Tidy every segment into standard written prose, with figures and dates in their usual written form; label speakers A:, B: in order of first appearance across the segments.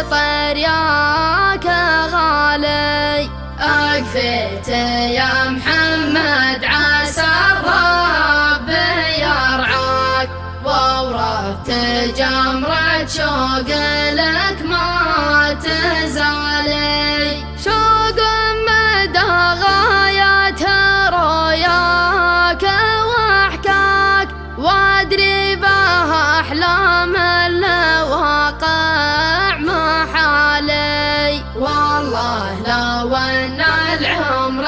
A: طرياك غالي.
B: أقفيت يا محمد عسى الرب يرعاك، وورثت جمرة شوق لك ما تزالي.
A: شوق مدى غاية رؤياك واحكاك، وادري بها أحلام الواقع محالي.
B: والله لو أن العمر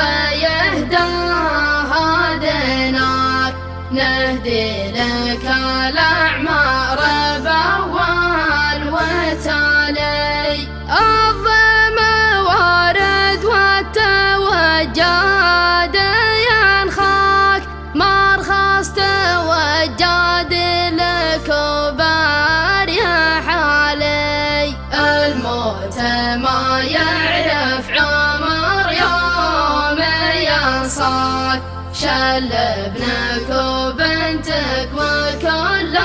B: يهداها ديناك، نهدي لك الأعمار بأول وتالي.
A: الظلم وارد والتوجد ينخاك، ما رخصت وجاد الكبار يا حالي.
B: الموت ما يعرف عمر يوم ينصاك، شل ابنك وبنتك وكل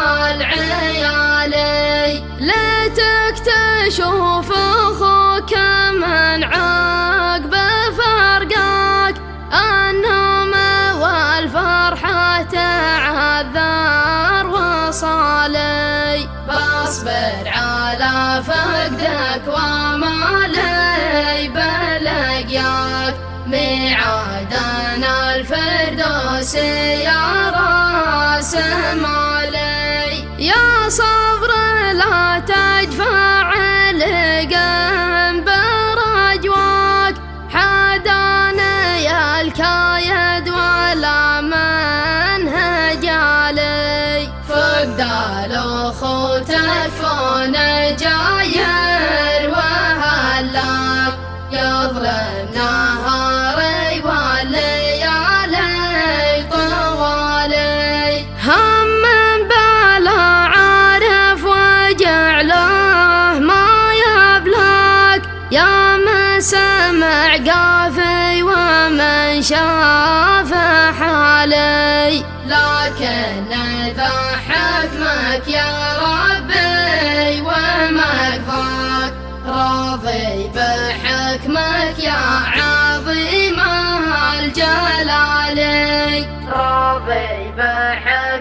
B: العيالي.
A: ليتك تشوف اخوك من عقب فرقاك، النوم والفرحة تعذر وصالي.
B: بصبر على فقدك وما لي بلقياك، ميعادنا الفردوس يا راس مالي.
A: يا صبر لا تجفع القلب برجواك، حداني الكايد ولا منهج علي.
B: فقد الأخو تكفون جاير وهلاك، يظلم نهاري والليالي طوالي.
A: هم بلا عارف وجعله ما يبلاك، يا من سمع قافي ومن شاف حالي.
B: لكن ذا حكمك يا ربي ومكفاك، راضي بحكمك يا عظيم الجلال، راضي بحكمك